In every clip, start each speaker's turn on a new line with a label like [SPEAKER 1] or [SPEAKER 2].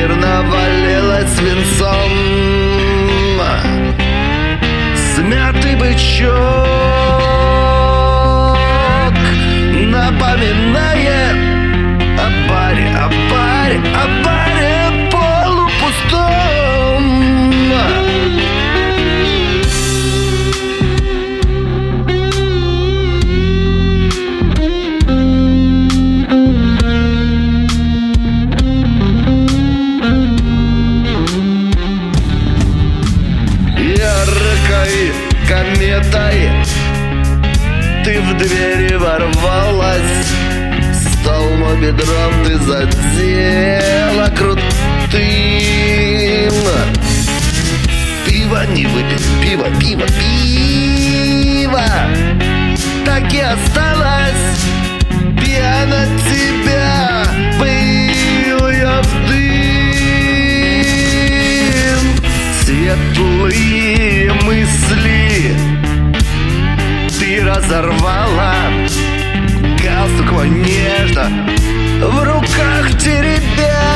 [SPEAKER 1] мир навалилась свинцом. Смятый бычок напоминает о баре, о баре, о баре полупустом. Яркой кометой ты в двери ворвалась, столом бедром ты задела крутым. Пиво не выпил, пиво, пиво, пиво так и осталось. Пьяна тебя пыл я в дым. Светлые мысли ты разорвала, галстук мой нежно в руках теребя.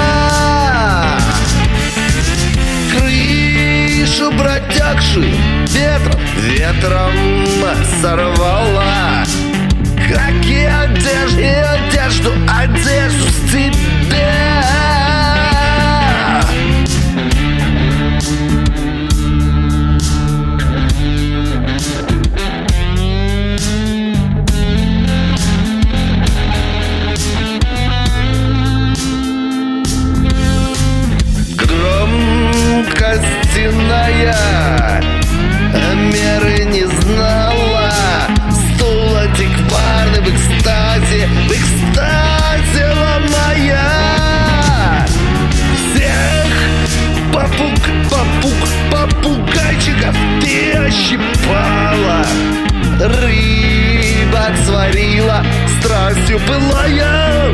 [SPEAKER 1] Крышу протекшую ветром сорвала, как и одежду с тебя. Костяная меры не знала, стул антикварный в экстазе ломая. Всех попугайчиков ты ощипала, рыбок сварила, страстью пылая.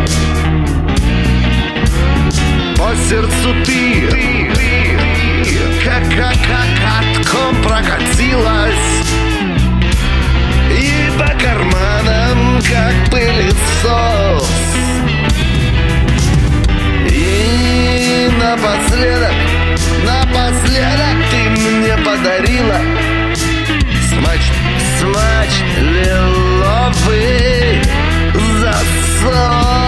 [SPEAKER 1] По сердцу ты как катком прокатилась, и по карманам как пылесос. И напоследок ты мне подарила смач лиловый засос.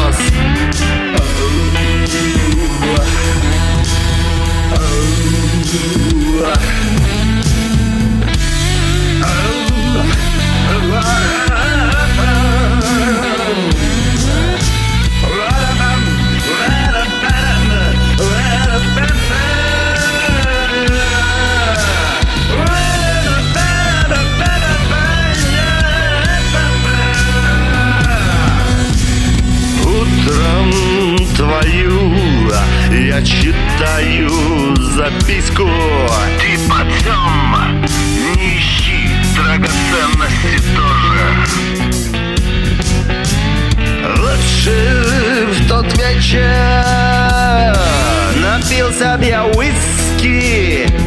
[SPEAKER 1] Твою я читаю записку. Ты потом не ищи драгоценности тоже. Лучше в тот вечер напился б я уиски